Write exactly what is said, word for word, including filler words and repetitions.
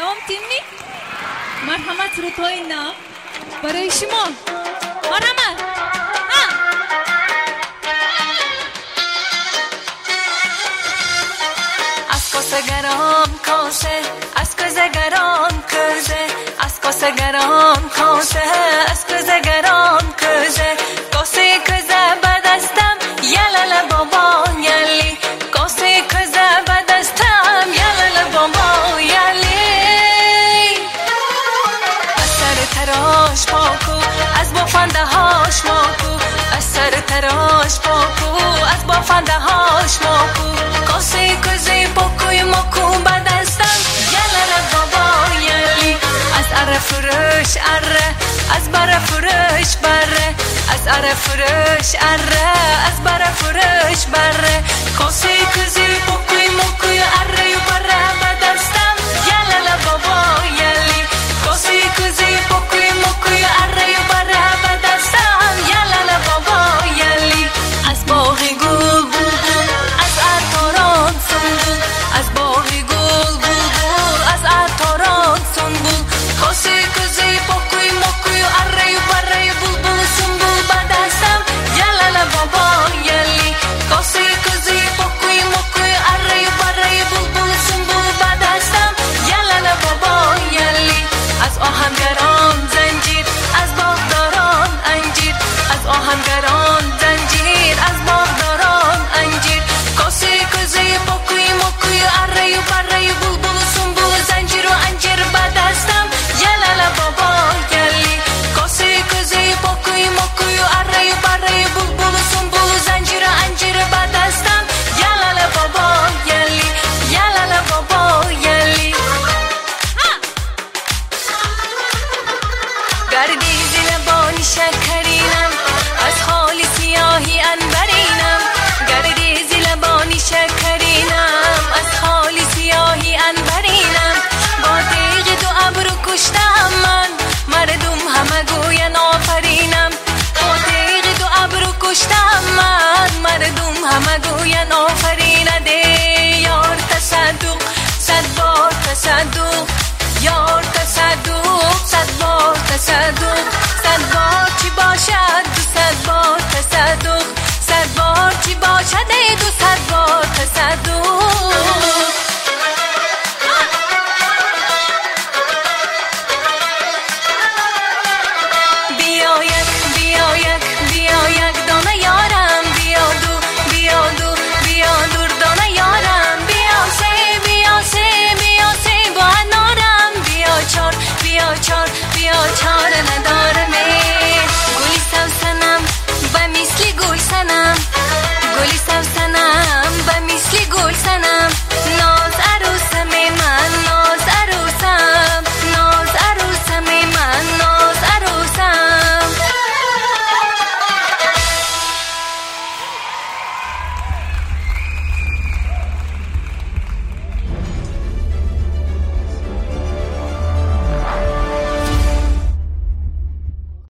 دوام تیمی مرحمت رو تو اینا برای شما مرحمت ها از کاسه گران کاسه از کاسه گران کاسه از کاسه گران کاسه از کاسه گران کاسه کاسه کاسه بدستم یلل بابا یلی کاسه کاسه بدستم یلل بابا یلی از سر تراش پاکو از بافنده هاش ماکو از سر تراش پاکو از بافنده هاش ماکو کاسه کاسه پاکوی ماکو بدستم یلل بابا یلی از اره فروش اره از بره فروش بره از اره فروش اره از بره فروش بره کاسه کاسه پاکوی ماکوی اره بره بدستم یلل بابا یلی کاسه کاسه پاکوی ماکوی اره بره بدستم یلل بابا یلی از باغ گل بلبل از عطاران سنبل از باغ گل بلبل از عطاران سنبل کاسه کاسه پاکوی ماکوی اره بره بلبل سنبل بدستم یلل بابا یلی کاسه کاسه پاکوی ماکوی اره بره بلبل سنبل بدستم یلل بابا یلی از آهنگران زنجیر از باغداران انجیر از آهنگران زنجیر از باغداران انجیر کاسه کاسه پاکوی ماکوی اره بره بلبل سنبل زنجیر و انجیر بدستم یلل بابا یلی کاسه کاسه پاکوی ماکوی اره بره بلبل سنبل زنجیر و انجیر بدستم یلل بابا یلی یلل بابا یلی گردی زلبانی شکرینم از خالی سیاهی انبرینم گردی زلبانی شکرینم از خالی سیاهی انبرینم با تیغ دو ابرو کشتم من مردم همه گوین آفرینم با تیغ دو ابرو کشتم من مردم همه گوین آفرینه ده یار تصدق صد بار تصدق یار تصدق صد بار تصدق